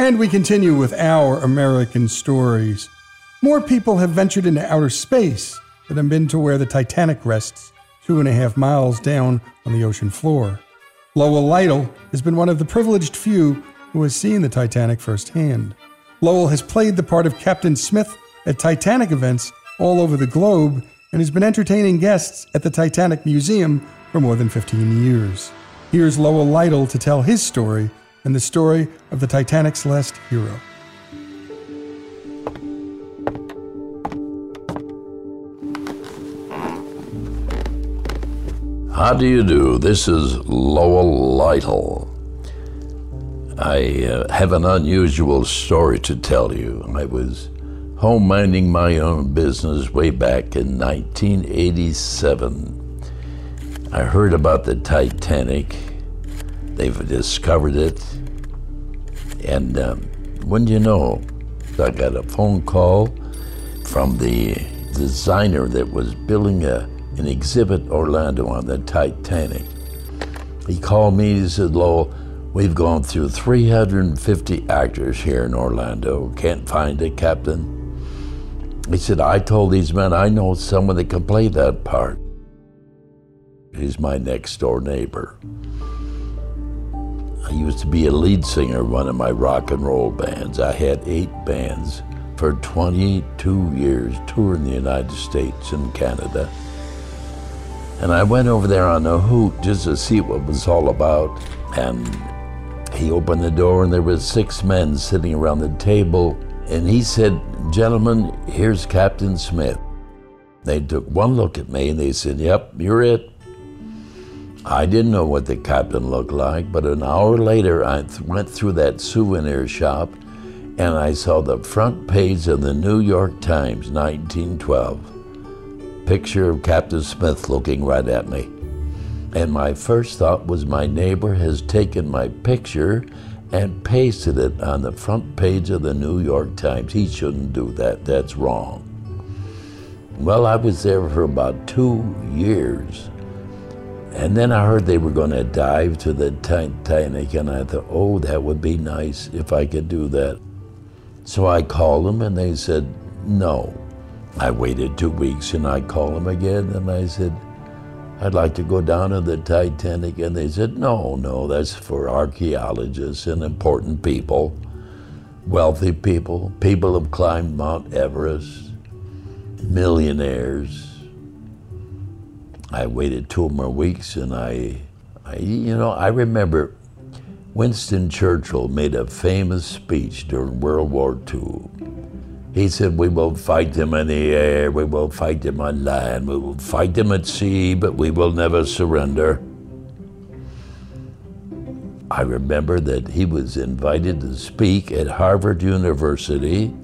And we continue with our American stories. More people have ventured into outer space than have been to where the Titanic rests, 2.5 miles down on the ocean floor. Lowell Lytle has been one of the privileged few who has seen the Titanic firsthand. Lowell has played the part of Captain Smith at Titanic events all over the globe and has been entertaining guests at the Titanic Museum for more than 15 years. Here's Lowell Lytle to tell his story and the story of the Titanic's last hero. How do you do? This is Lowell Lytle. I have an unusual story to tell you. I was home minding my own business way back in 1987. I heard about the Titanic. They've discovered it. And wouldn't you know, I got a phone call from the designer that was building an exhibit Orlando on the Titanic. He called me, he said, Lowell, we've gone through 350 actors here in Orlando, can't find a captain. He said, I told these men I know someone that can play that part. He's my next door neighbor. I used to be a lead singer in one of my rock and roll bands. I had 8 bands for 22 years, touring the United States and Canada. And I went over there on a hoot just to see what it was all about. And he opened the door and there was 6 men sitting around the table. And he said, gentlemen, here's Captain Smith. They took one look at me and they said, yep, you're it. I didn't know what the captain looked like, but an hour later I went through that souvenir shop and I saw the front page of the New York Times, 1912. Picture of Captain Smith looking right at me. And my first thought was my neighbor has taken my picture and pasted it on the front page of the New York Times. He shouldn't do that, that's wrong. Well, I was there for about 2 years. And then I heard they were going to dive to the Titanic, and I thought, oh, that would be nice if I could do that. So I called them, and they said, no. I waited 2 weeks, and I called them again, and I said, I'd like to go down to the Titanic. And they said, no, that's for archaeologists and important people, wealthy people, people who've climbed Mount Everest, millionaires. I waited 2 more weeks, and I remember Winston Churchill made a famous speech during World War II. He said, we will fight them in the air, we will fight them on land, we will fight them at sea, but we will never surrender. I remember that he was invited to speak at Harvard University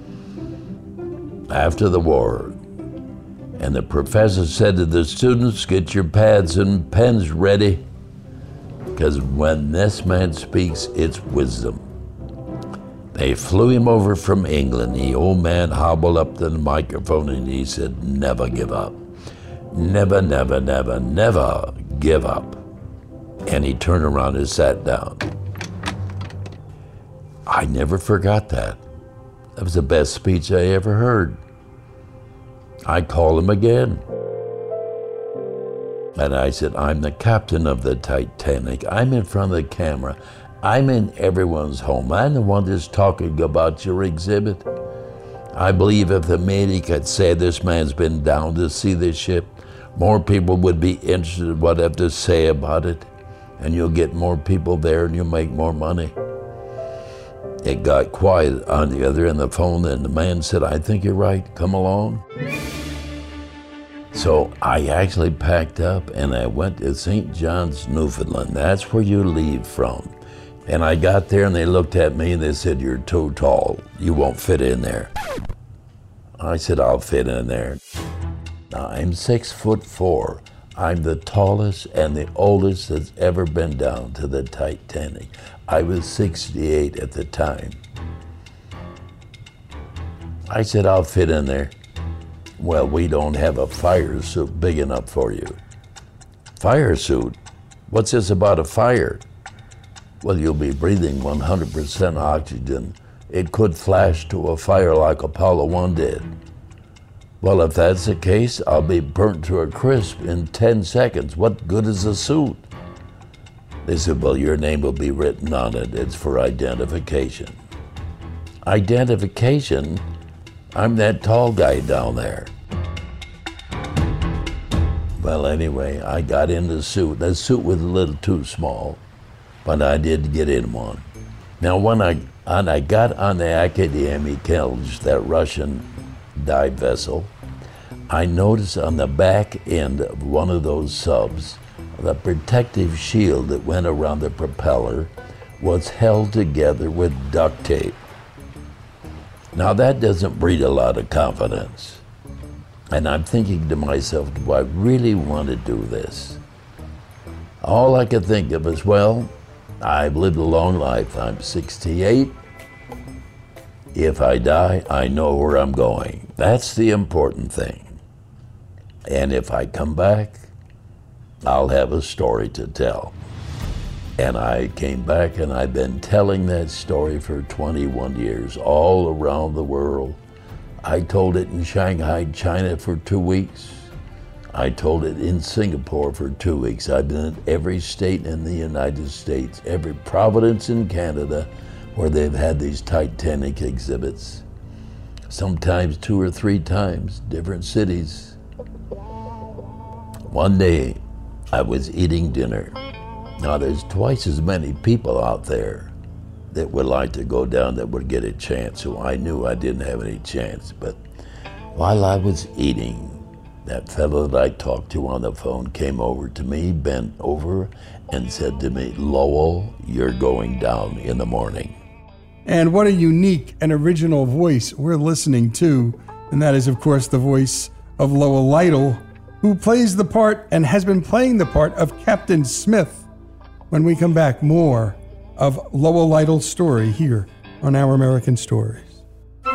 after the war. And the professor said to the students, get your pads and pens ready, because when this man speaks, it's wisdom. They flew him over from England. The old man hobbled up to the microphone and he said, never give up. Never, never, never, never give up. And he turned around and sat down. I never forgot that. That was the best speech I ever heard. I called him again. And I said, I'm the captain of the Titanic. I'm in front of the camera. I'm in everyone's home. I'm the one that's talking about your exhibit. I believe if the media could say this man's been down to see this ship, more people would be interested in what I have to say about it. And you'll get more people there and you'll make more money. It got quiet on the other end of the phone, and the man said, I think you're right, come along. So I actually packed up and I went to St. John's, Newfoundland. That's where you leave from. And I got there and they looked at me and they said, you're too tall, you won't fit in there. I said, I'll fit in there. Now, I'm 6'4". I'm the tallest and the oldest that's ever been down to the Titanic. I was 68 at the time. I said, I'll fit in there. Well, we don't have a fire suit big enough for you. Fire suit? What's this about a fire? Well, you'll be breathing 100% oxygen. It could flash to a fire like Apollo 1 did. Well, if that's the case, I'll be burnt to a crisp in 10 seconds. What good is a suit? They said, well, your name will be written on it. It's for identification. Identification? I'm that tall guy down there. Well, anyway, I got in the suit. The suit was a little too small, but I did get in one. Now, when I got on the Akademik Kelj, that Russian dive vessel, I noticed on the back end of one of those subs, the protective shield that went around the propeller was held together with duct tape. Now that doesn't breed a lot of confidence. And I'm thinking to myself, do I really want to do this? All I could think of is, well, I've lived a long life. I'm 68. If I die, I know where I'm going. That's the important thing. And if I come back, I'll have a story to tell. And I came back and I've been telling that story for 21 years, all around the world. I told it in Shanghai, China for 2 weeks. I told it in Singapore for 2 weeks. I've been in every state in the United States, every province in Canada where they've had these Titanic exhibits. Sometimes 2 or 3 times, different cities. One day, I was eating dinner. Now, there's twice as many people out there that would like to go down that would get a chance, so I knew I didn't have any chance. But while I was eating, that fellow that I talked to on the phone came over to me, bent over, and said to me, Lowell, you're going down in the morning. And what a unique and original voice we're listening to. And that is, of course, the voice of Lowell Lytle, who plays the part and has been playing the part of Captain Smith. When we come back, more of Lowell Lytle's story here on Our American Stories.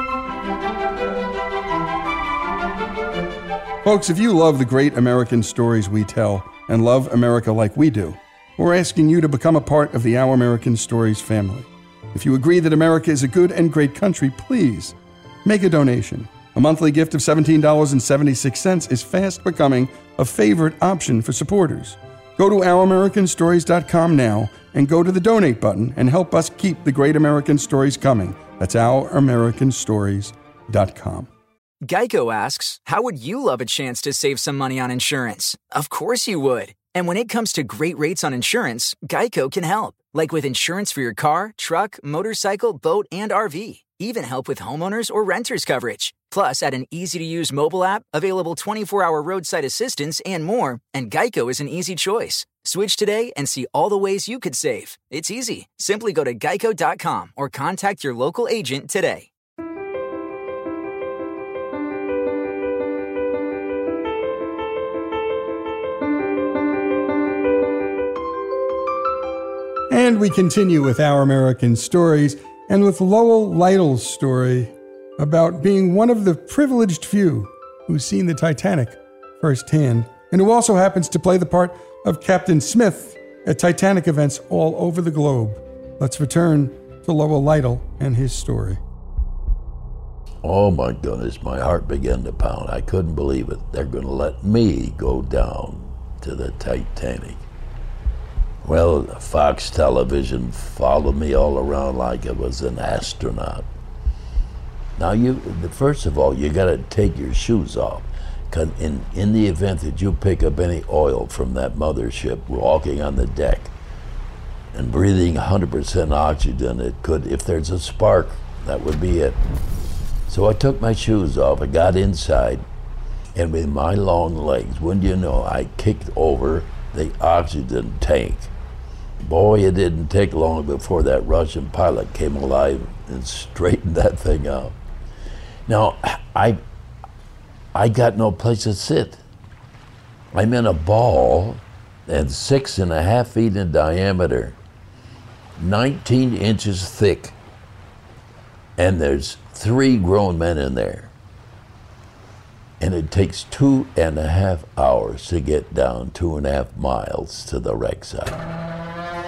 Folks, if you love the great American stories we tell and love America like we do, we're asking you to become a part of the Our American Stories family. If you agree that America is a good and great country, please make a donation. A monthly gift of $17.76 is fast becoming a favorite option for supporters. Go to OurAmericanStories.com now and go to the donate button and help us keep the great American stories coming. That's OurAmericanStories.com. Geico asks, how would you love a chance to save some money on insurance? Of course you would. And when it comes to great rates on insurance, Geico can help. Like with insurance for your car, truck, motorcycle, boat, and RV. Even help with homeowners or renters coverage. Plus, add an easy-to-use mobile app, available 24-hour roadside assistance, and more, and Geico is an easy choice. Switch today and see all the ways you could save. It's easy. Simply go to geico.com or contact your local agent today. And we continue with Our American Stories, and with Lowell Lytle's story about being one of the privileged few who's seen the Titanic firsthand, and who also happens to play the part of Captain Smith at Titanic events all over the globe. Let's return to Lowell Lytle and his story. Oh my goodness, my heart began to pound. I couldn't believe it. They're going to let me go down to the Titanic. Well, Fox Television followed me all around like I was an astronaut. Now, first of all, you got to take your shoes off. Because in the event that you pick up any oil from that mothership walking on the deck and breathing 100% oxygen, it could, if there's a spark, that would be it. So I took my shoes off, I got inside, and with my long legs, wouldn't you know, I kicked over the oxygen tank. Boy, it didn't take long before that Russian pilot came alive and straightened that thing out. Now, I got no place to sit. I'm in a ball that's 6.5 feet in diameter, 19 inches thick, and there's 3 grown men in there. And it takes 2.5 hours to get down 2.5 miles to the wreck site.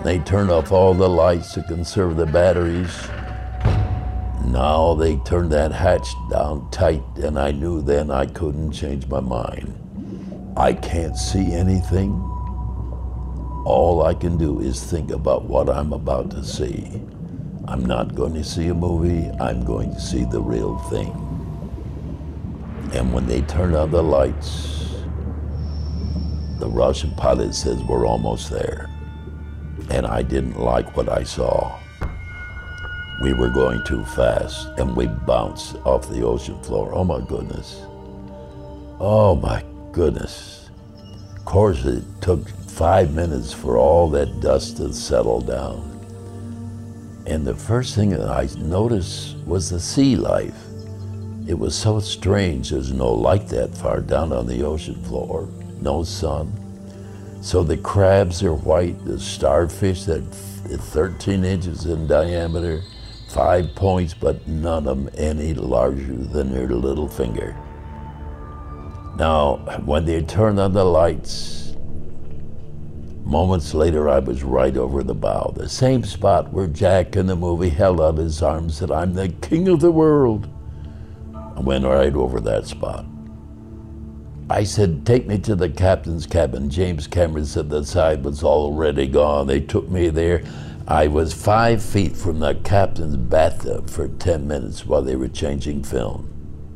They turned off all the lights to conserve the batteries. Now they turned that hatch down tight, and I knew then I couldn't change my mind. I can't see anything. All I can do is think about what I'm about to see. I'm not going to see a movie, I'm going to see the real thing. And when they turned on the lights, the Russian pilot says, "We're almost there." And I didn't like what I saw. We were going too fast, and we bounced off the ocean floor. Oh my goodness. Oh my goodness. Of course, it took 5 minutes for all that dust to settle down. And the first thing that I noticed was the sea life. It was so strange. There's no light that far down on the ocean floor, no sun. So the crabs are white, the starfish that 13 inches in diameter, 5 points, but none of them any larger than your little finger. Now, when they turned on the lights, moments later I was right over the bow, the same spot where Jack in the movie held out his arms and said, "I'm the king of the world." I went right over that spot. I said, "Take me to the captain's cabin." James Cameron said the side was already gone. They took me there. I was 5 feet from the captain's bathtub for 10 minutes while they were changing film.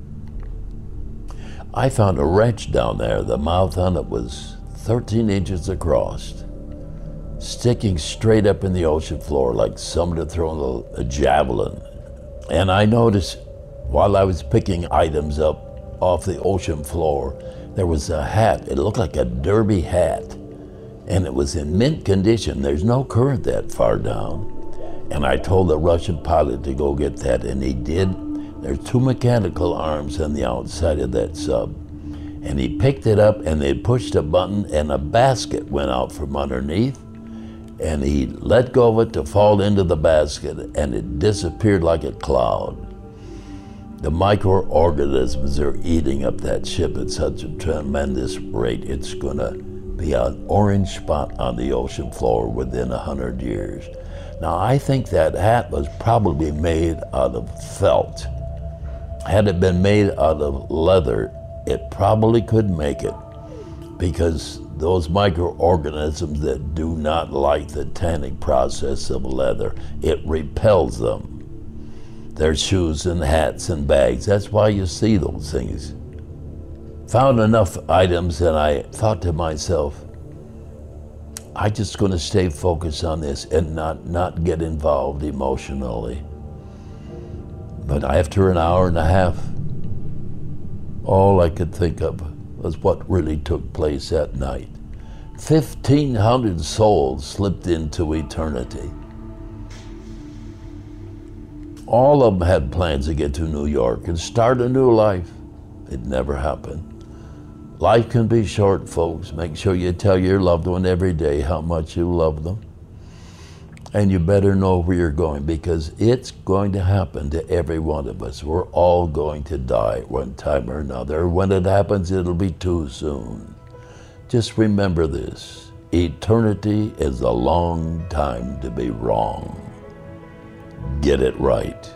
I found a wrench down there. The mouth on it was 13 inches across, sticking straight up in the ocean floor like somebody had thrown a javelin. And I noticed while I was picking items up off the ocean floor, there was a hat. It looked like a derby hat, and it was in mint condition. There's no current that far down. And I told the Russian pilot to go get that, and he did. There's 2 mechanical arms on the outside of that sub. And he picked it up, and they pushed a button, and a basket went out from underneath. And he let go of it to fall into the basket, and it disappeared like a cloud. The microorganisms are eating up that ship at such a tremendous rate, it's gonna be an orange spot on the ocean floor within 100 years. Now, I think that hat was probably made out of felt. Had it been made out of leather, it probably could make it, because those microorganisms that do not like the tanning process of leather, it repels them. Their shoes and hats and bags. That's why you see those things. Found enough items, and I thought to myself, I'm just going to stay focused on this and not get involved emotionally. But after an hour and a half, all I could think of was what really took place that night. 1,500 souls slipped into eternity. All of them had plans to get to New York and start a new life. It never happened. Life can be short, folks. Make sure you tell your loved one every day how much you love them. And you better know where you're going, because it's going to happen to every one of us. We're all going to die one time or another. When it happens, it'll be too soon. Just remember this: eternity is a long time to be wrong. Get it right.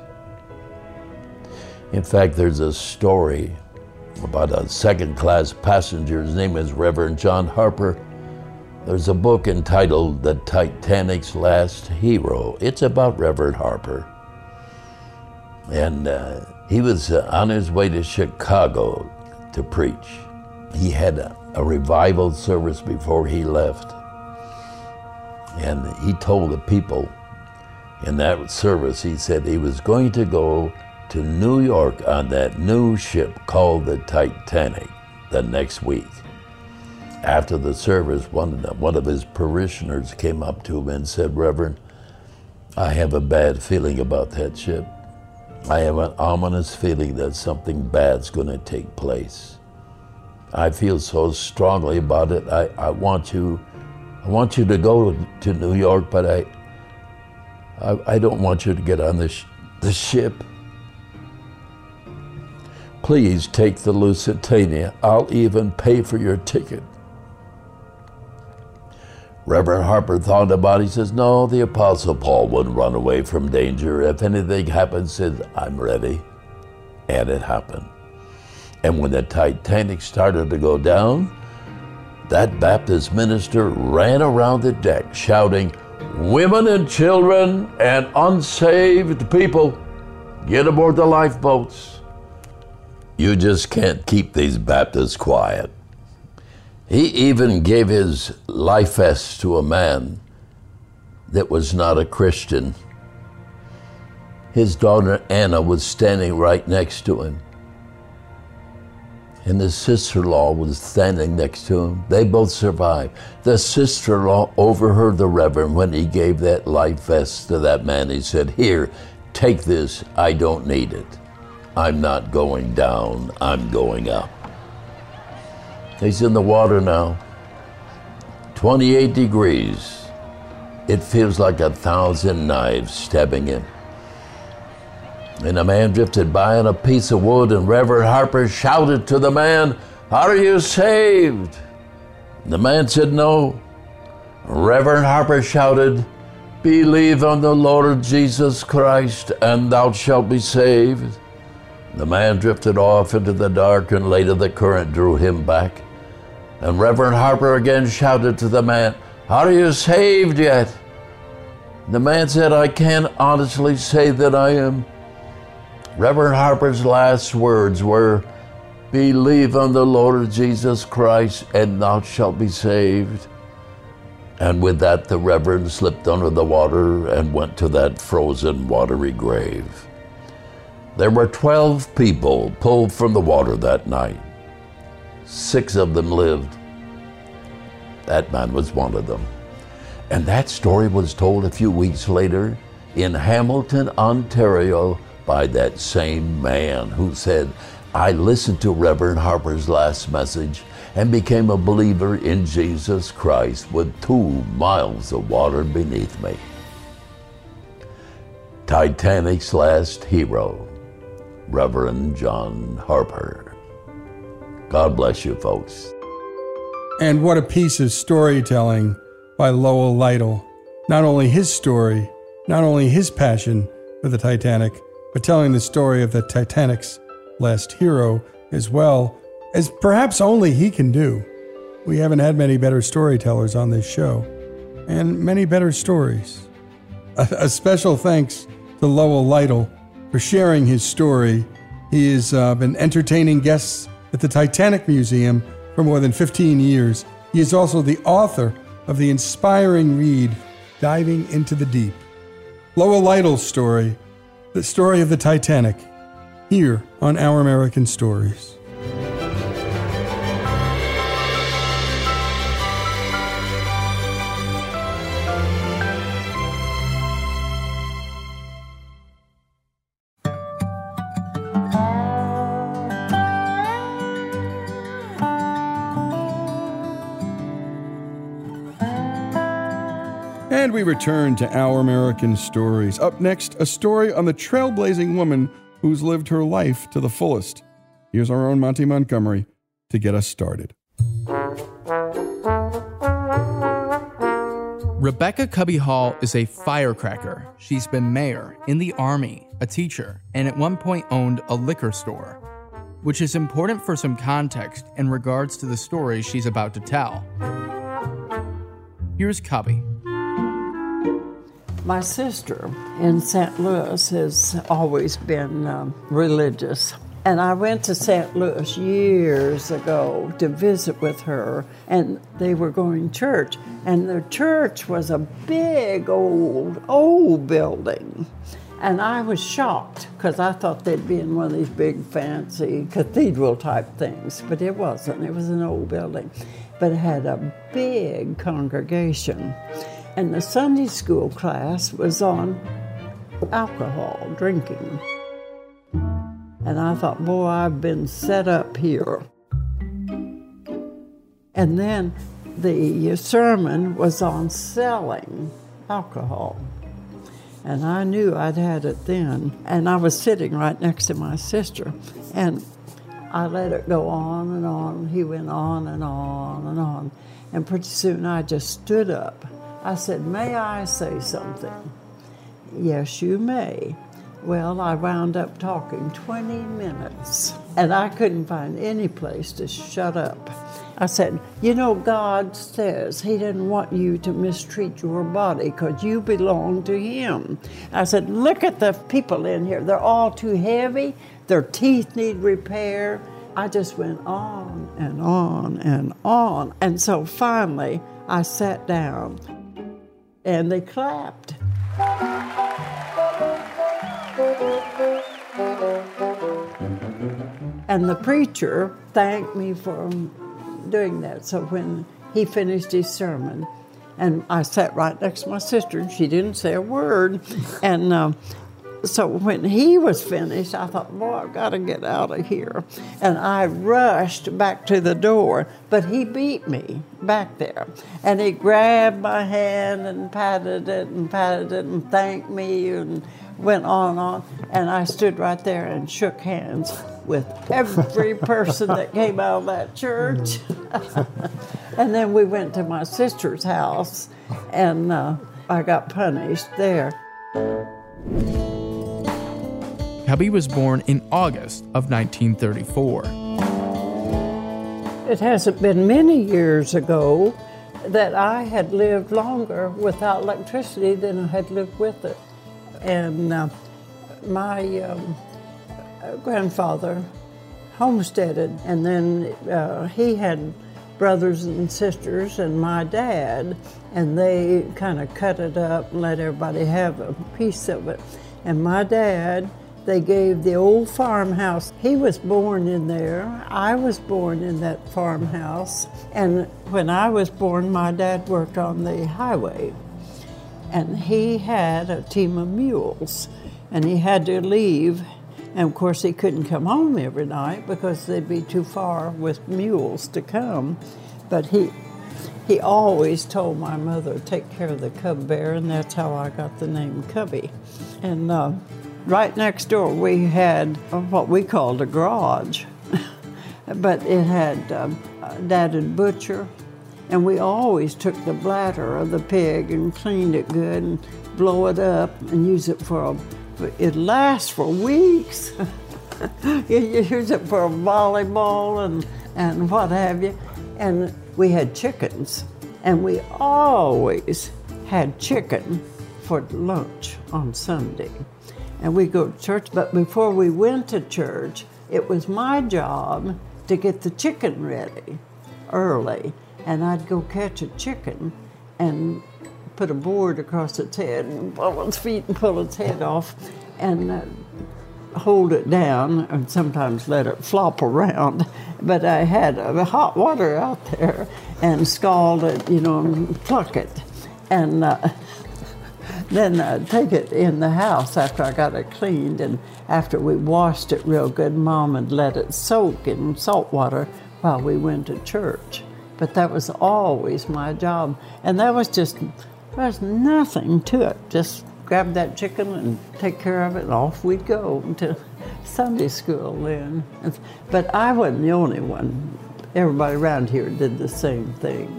In fact, there's a story about a second-class passenger. His name is Reverend John Harper. There's a book entitled The Titanic's Last Hero. It's about Reverend Harper. And he was on his way to Chicago to preach. He had a revival service before he left. And he told the people in that service, he said he was going to go to New York on that new ship called the Titanic the next week. After the service, one of his parishioners came up to him and said, "Reverend, I have a bad feeling about that ship. I have an ominous feeling that something bad's going to take place. I feel so strongly about it. I want you to go to New York, but I don't want you to get on the ship. Please take the Lusitania. I'll even pay for your ticket." Reverend Harper thought about it. He says, no, the Apostle Paul wouldn't run away from danger. If anything happens, says, I'm ready. And it happened. And when the Titanic started to go down, that Baptist minister ran around the deck shouting, women and children and unsaved people, get aboard the lifeboats. You just can't keep these Baptists quiet. He even gave his life vest to a man that was not a Christian. His daughter Anna was standing right next to him. And his sister-in-law was standing next to him. They both survived. The sister-in-law overheard the Reverend when he gave that life vest to that man. He said, here, take this, I don't need it. I'm not going down, I'm going up. He's in the water now, 28 degrees. It feels like 1,000 knives stabbing him. And a man drifted by on a piece of wood, and Reverend Harper shouted to the man, are you saved? The man said no. Reverend Harper shouted, believe on the Lord Jesus Christ, and thou shalt be saved. The man drifted off into the dark, and later the current drew him back. And Reverend Harper again shouted to the man, are you saved yet? The man said, I can't honestly say that I am. Reverend Harper's last words were, believe on the Lord Jesus Christ, and thou shalt be saved. And with that, the Reverend slipped under the water and went to that frozen, watery grave. There were 12 people pulled from the water that night. 6 of them lived. That man was one of them. And that story was told a few weeks later in Hamilton, Ontario, by that same man who said, I listened to Reverend Harper's last message and became a believer in Jesus Christ with 2 miles of water beneath me. Titanic's last hero, Reverend John Harper. God bless you, folks. And what a piece of storytelling by Lowell Lytle. Not only his story, not only his passion for the Titanic, but telling the story of the Titanic's last hero as well, as perhaps only he can do. We haven't had many better storytellers on this show, and many better stories. A special thanks to Lowell Lytle for sharing his story. He has been entertaining guests at the Titanic Museum for more than 15 years. He is also the author of the inspiring read, Diving into the Deep. Lowell Lytle's story, the story of the Titanic, here on Our American Stories. And we return to Our American Stories. Up next, a story on the trailblazing woman who's lived her life to the fullest. Here's our own Monty Montgomery to get us started. Rebecca Cubby Hall is a firecracker. She's been mayor, in the Army, a teacher, and at one point owned a liquor store, which is important for some context in regards to the story she's about to tell. Here's Cubby. My sister in St. Louis has always been religious. And I went to St. Louis years ago to visit with her, and they were going to church. And the church was a big, old building. And I was shocked, because I thought they'd be in one of these big, fancy cathedral-type things. But it wasn't. It was an old building. But it had a big congregation. And the Sunday school class was on alcohol, drinking. And I thought, boy, I've been set up here. And then the sermon was on selling alcohol. And I knew I'd had it then. And I was sitting right next to my sister. And I let it go on and on. He went on and on and on. And pretty soon I just stood up. I said, "May I say something?" "Yes, you may." Well, I wound up talking 20 minutes, and I couldn't find any place to shut up. I said, "You know, God says He didn't want you to mistreat your body because you belong to Him." I said, "Look at the people in here. They're all too heavy. Their teeth need repair." I just went on and on and on. And so finally, I sat down, and they clapped. And the preacher thanked me for doing that. So when he finished his sermon, and I sat right next to my sister, and she didn't say a word. And so when he was finished, I thought, boy, I've got to get out of here. And I rushed back to the door, but he beat me back there. And he grabbed my hand and patted it and thanked me and went on and on. And I stood right there and shook hands with every person that came out of that church. And then we went to my sister's house, and I got punished there. Cubby was born in August of 1934. It hasn't been many years ago that I had lived longer without electricity than I had lived with it. And my grandfather homesteaded, and then he had brothers and sisters and my dad, and they kind of cut it up and let everybody have a piece of it. And my dad, they gave the old farmhouse. He was born in there. I was born in that farmhouse. And when I was born, my dad worked on the highway. And he had a team of mules. And he had to leave. And of course, he couldn't come home every night because they'd be too far with mules to come. But he always told my mother, take care of the cub bear, and that's how I got the name Cubby. And right next door, we had what we called a garage, but it had Dad and butcher, and we always took the bladder of the pig and cleaned it good and blow it up and use it it lasts for weeks. You use it for a volleyball and what have you. And we had chickens, and we always had chicken for lunch on Sunday. And we go to church, but before we went to church, it was my job to get the chicken ready early. And I'd go catch a chicken and put a board across its head and pull its feet and pull its head off and hold it down and sometimes let it flop around. But I had hot water out there and scald it, and pluck it. And then I'd take it in the house after I got it cleaned, and after we washed it real good, Mom would let it soak in salt water while we went to church. But that was always my job. And there's nothing to it. Just grab that chicken and take care of it, and off we'd go to Sunday school then. But I wasn't the only one. Everybody around here did the same thing.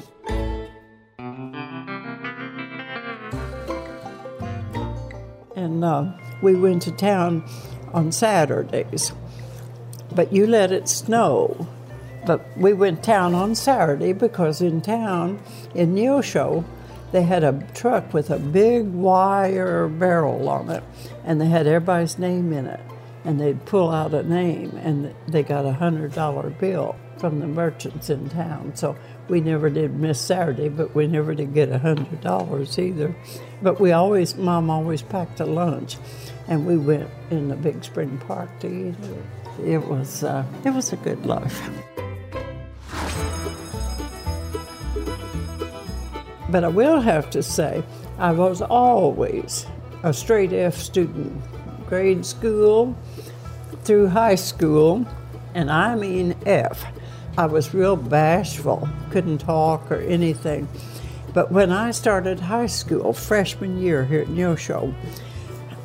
And we went to town on Saturdays, but you let it snow. But we went town on Saturday because in town, in Neosho, they had a truck with a big wire barrel on it, and they had everybody's name in it. And they'd pull out a name, and they got a $100 bill from the merchants in town. So we never did miss Saturday, but we never did get $100 either. But Mom always packed a lunch, and we went in the big spring park to eat it. It was a good life. But I will have to say, I was always a straight F student, grade school through high school, and I mean F. I was real bashful, couldn't talk or anything. But when I started high school, freshman year here at Neosho,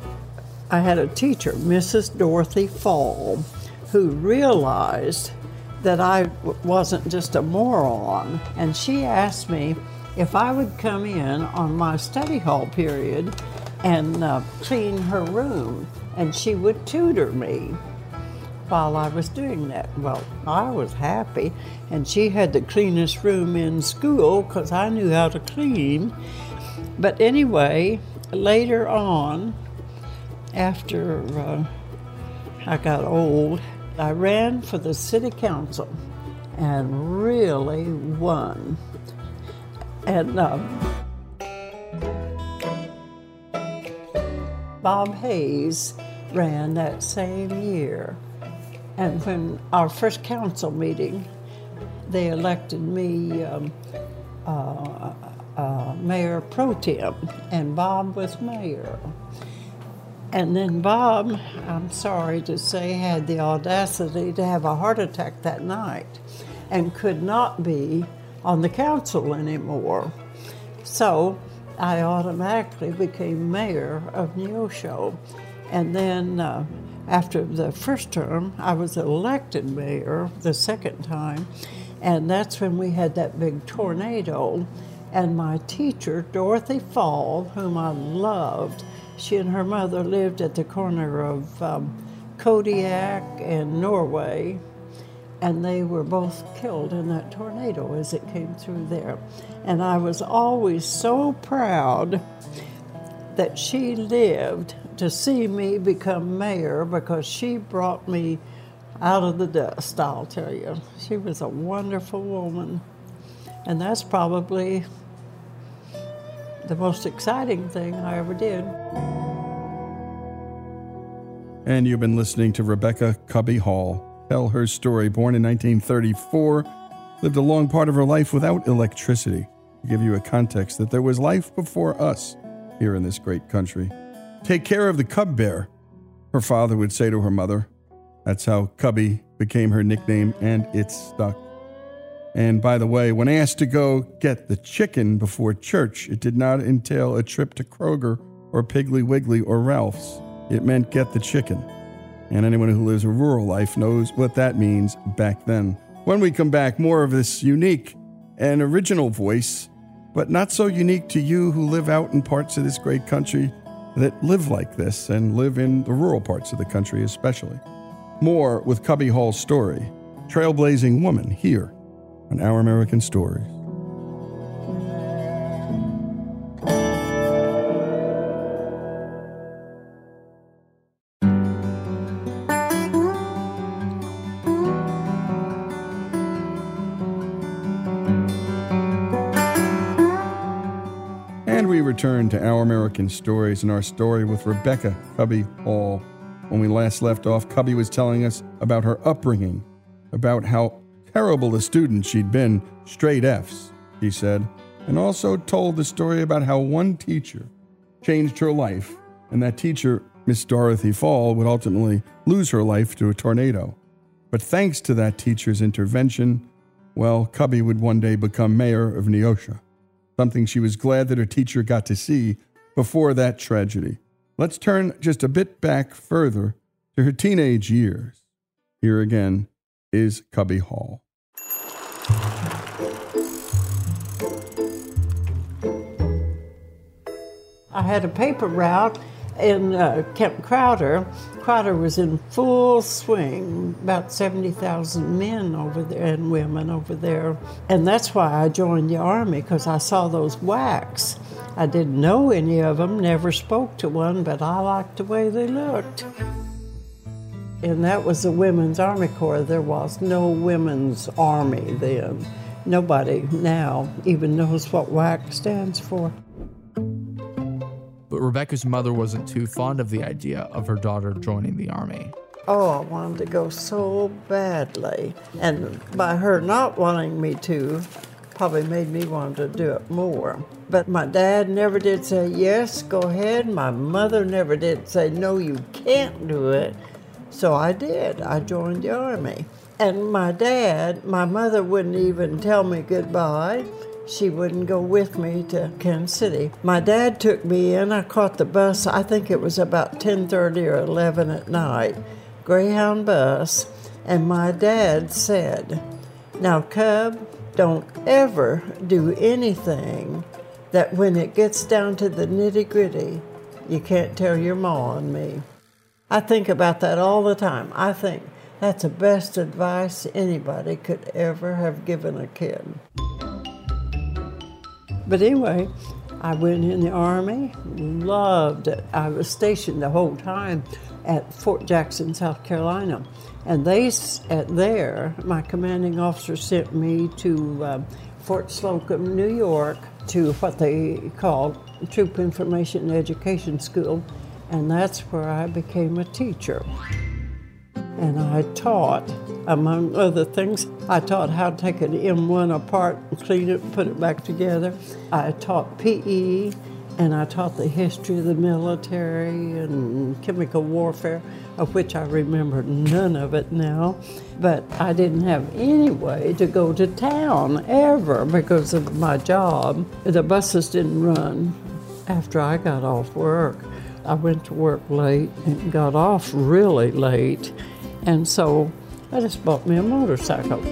I had a teacher, Mrs. Dorothy Fall, who realized that I wasn't just a moron. And she asked me if I would come in on my study hall period and clean her room, and she would tutor me while I was doing that. Well, I was happy, and she had the cleanest room in school because I knew how to clean. But anyway, later on, after I got old, I ran for the city council and really won. And Bob Hayes ran that same year. And when our first council meeting, they elected me mayor pro tem, and Bob was mayor. And then Bob, I'm sorry to say, had the audacity to have a heart attack that night and could not be on the council anymore. So I automatically became mayor of Neosho. And then after the first term, I was elected mayor the second time, and that's when we had that big tornado. And my teacher, Dorothy Fall, whom I loved, she and her mother lived at the corner of Kodiak and Norway, and they were both killed in that tornado as it came through there. And I was always so proud that she lived to see me become mayor, because she brought me out of the dust, I'll tell you. She was a wonderful woman. And that's probably the most exciting thing I ever did. And you've been listening to Rebecca Cubby Hall tell her story. Born in 1934, lived a long part of her life without electricity. To give you a context that there was life before us here in this great country. Take care of the cub bear, her father would say to her mother. That's how Cubby became her nickname, and it stuck. And by the way, when asked to go get the chicken before church, it did not entail a trip to Kroger or Piggly Wiggly or Ralph's. It meant get the chicken. And anyone who lives a rural life knows what that means back then. When we come back, more of this unique and original voice, but not so unique to you who live out in parts of this great country that live like this and live in the rural parts of the country especially. More with Cubby Hall's story, trailblazing woman, here on Our American Stories. And we return to Our American Stories and our story with Rebecca Cubby Hall. When we last left off, Cubby was telling us about her upbringing, about how terrible a student she'd been, straight F's, she said, and also told the story about how one teacher changed her life, and that teacher, Miss Dorothy Fall, would ultimately lose her life to a tornado. But thanks to that teacher's intervention, well, Cubby would one day become mayor of Neosho, something she was glad that her teacher got to see before that tragedy. Let's turn just a bit back further to her teenage years. Here again is Cubby Hall. I had a paper route in Camp Crowder. Crowder was in full swing, about 70,000 men over there and women over there. And that's why I joined the Army, because I saw those WACs. I didn't know any of them, never spoke to one, but I liked the way they looked. And that was the Women's Army Corps. There was no Women's Army then. Nobody now even knows what WAC stands for. But Rebecca's mother wasn't too fond of the idea of her daughter joining the Army. Oh, I wanted to go so badly. And by her not wanting me to, probably made me want to do it more. But my dad never did say, yes, go ahead. My mother never did say, no, you can't do it. So I did. I joined the Army. And my mother wouldn't even tell me goodbye. She wouldn't go with me to Kansas City. My dad took me in. I caught the bus, I think it was about 10:30 or 11 at night, Greyhound bus, And my dad said, "Now, Cub, don't ever do anything that when it gets down to the nitty-gritty, you can't tell your ma and me." I think about that all the time. I think that's the best advice anybody could ever have given a kid. But anyway, I went in the Army, loved it. I was stationed the whole time at Fort Jackson, South Carolina. And my commanding officer sent me to Fort Slocum, New York, to what they called Troop Information and Education School. And that's where I became a teacher. And I taught, among other things, I taught how to take an M1 apart and clean it and put it back together. I taught PE, and I taught the history of the military and chemical warfare, of which I remember none of it now. But I didn't have any way to go to town ever because of my job. The buses didn't run after I got off work. I went to work late and got off really late. And so I just bought me a motorcycle.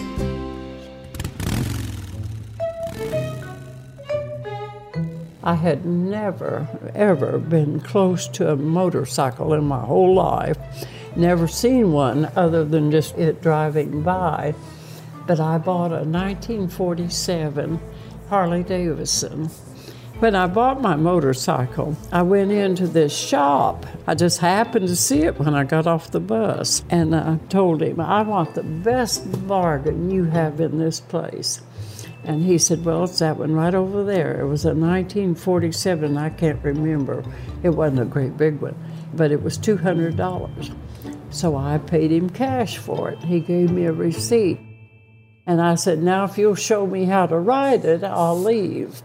I had never, ever been close to a motorcycle in my whole life. Never seen one other than just it driving by. But I bought a 1947 Harley Davidson. When I bought my motorcycle, I went into this shop. I just happened to see it when I got off the bus. And I told him, "I want the best bargain you have in this place." And he said, "Well, it's that one right over there." It was a 1947, I can't remember. It wasn't a great big one, but it was $200. So I paid him cash for it. He gave me a receipt. And I said, "Now, if you'll show me how to ride it, I'll leave."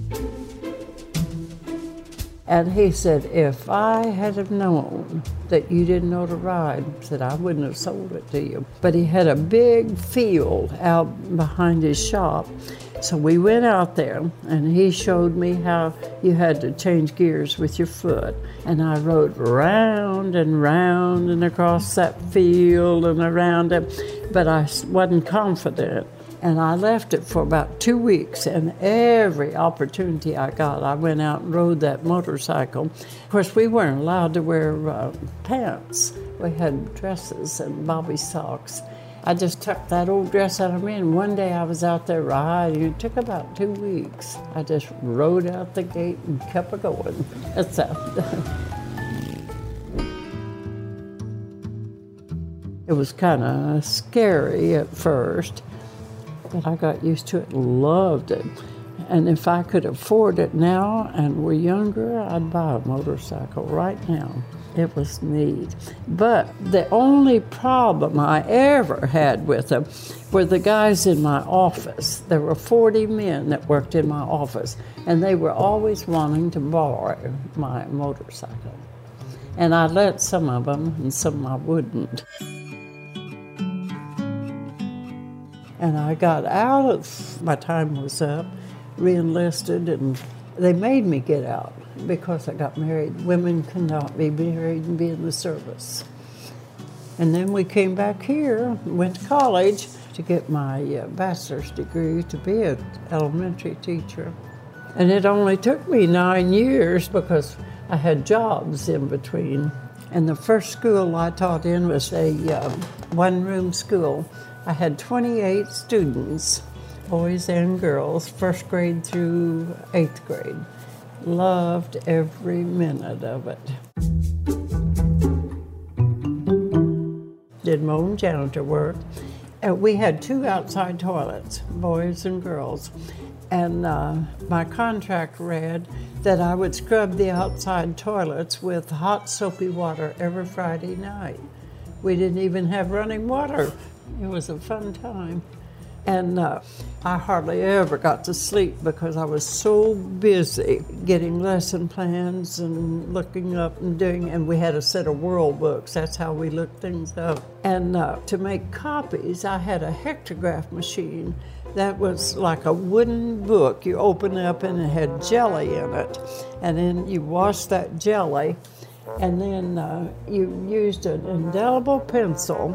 And he said, "If I had have known that you didn't know to ride," said, "I wouldn't have sold it to you." But he had a big field out behind his shop. So we went out there, and he showed me how you had to change gears with your foot. And I rode round and round and across that field and around it, but I wasn't confident. And I left it for about 2 weeks, and every opportunity I got, I went out and rode that motorcycle. Of course, we weren't allowed to wear pants. We had dresses and bobby socks. I just tucked that old dress out of me, and one day I was out there riding. It took about 2 weeks. I just rode out the gate and kept it going. That's how. It was kind of scary at first, but I got used to it, loved it. And if I could afford it now and were younger, I'd buy a motorcycle right now. It was neat. But the only problem I ever had with them were the guys in my office. There were 40 men that worked in my office, and they were always wanting to borrow my motorcycle. And I let some of them, and some I wouldn't. And I got out of, my time was up, re-enlisted, and they made me get out because I got married. Women cannot be married and be in the service. And then we came back here, went to college to get my bachelor's degree to be an elementary teacher. And it only took me 9 years because I had jobs in between. And the first school I taught in was a one-room school. I had 28 students, boys and girls, first grade through 8th grade. Loved every minute of it. Did my own janitor work. We had 2 outside toilets, boys and girls. And my contract read that I would scrub the outside toilets with hot soapy water every Friday night. We didn't even have running water. It was a fun time. And I hardly ever got to sleep because I was so busy getting lesson plans and looking up and doing, and we had a set of world books. That's how we looked things up. And to make copies, I had a hectograph machine that was like a wooden book. You open it up and it had jelly in it. And then you wash that jelly, and then you used an indelible pencil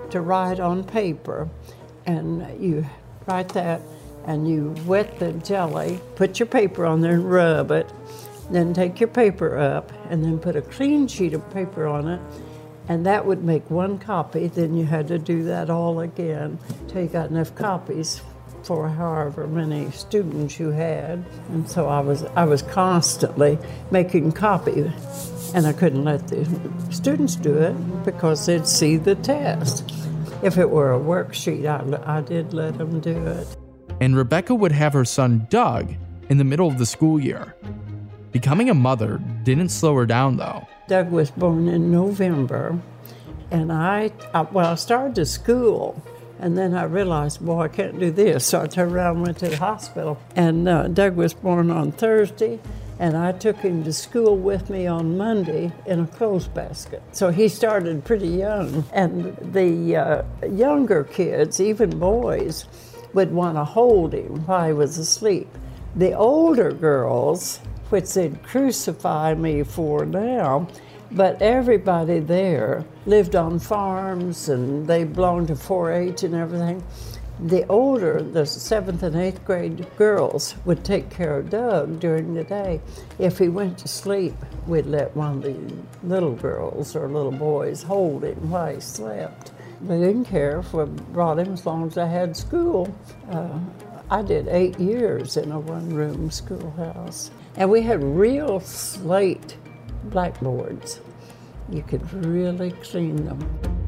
to write on paper, and you write that, and you wet the jelly, put your paper on there and rub it, then take your paper up, and then put a clean sheet of paper on it, and that would make one copy. Then you had to do that all again till you got enough copies for however many students you had. And so I was constantly making copy, and I couldn't let the students do it because they'd see the test. If it were a worksheet, I did let them do it. And Rebecca would have her son Doug in the middle of the school year. Becoming a mother didn't slow her down, though. Doug was born in November, and I started to school, and then I realized, boy, I can't do this. So I turned around and went to the hospital. And Doug was born on Thursday, and I took him to school with me on Monday in a clothes basket. So he started pretty young. And the younger kids, even boys, would want to hold him while he was asleep. The older girls, which they'd crucify me for now, but everybody there lived on farms and they belonged to 4-H and everything. The 7th and 8th grade girls would take care of Doug during the day. If he went to sleep, we'd let one of the little girls or little boys hold him while he slept. They didn't care if we brought him as long as I had school. I did 8 years in a one-room schoolhouse. And we had real slate blackboards. You could really clean them.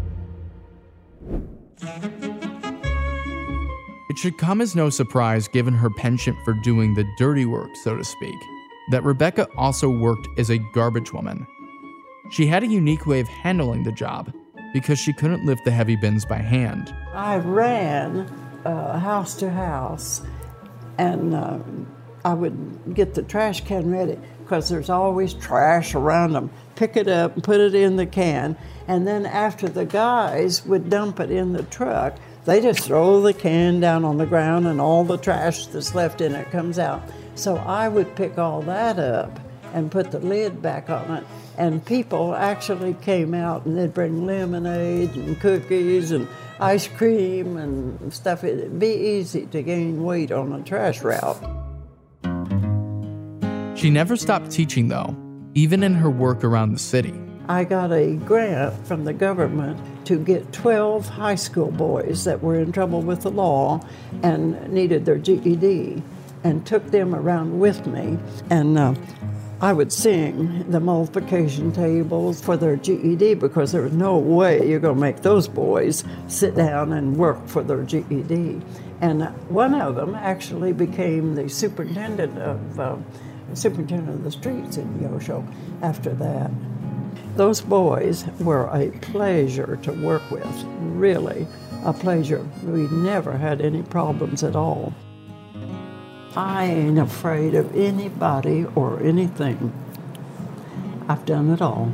It should come as no surprise, given her penchant for doing the dirty work, so to speak, that Rebecca also worked as a garbage woman. She had a unique way of handling the job because she couldn't lift the heavy bins by hand. I ran house to house, and I would get the trash can ready because there's always trash around them. Pick it up and put it in the can, and then after the guys would dump it in the truck, they just throw the can down on the ground and all the trash that's left in it comes out. So I would pick all that up and put the lid back on it, and people actually came out and they'd bring lemonade and cookies and ice cream and stuff. It'd be easy to gain weight on a trash route. She never stopped teaching, though, even in her work around the city. I got a grant from the government to get 12 high school boys that were in trouble with the law and needed their GED, and took them around with me. And I would sing the multiplication tables for their GED because there was no way you're going to make those boys sit down and work for their GED. And one of them actually became the superintendent of the streets in Neosho after that. Those boys were a pleasure to work with, really a pleasure. We never had any problems at all. I ain't afraid of anybody or anything. I've done it all.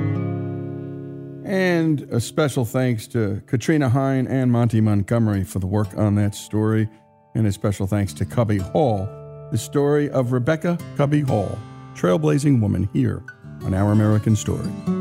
And a special thanks to Katrina Hine and Monty Montgomery for the work on that story. And a special thanks to Cubby Hall, the story of Rebecca Cubby Hall, trailblazing woman, here on Our American Story.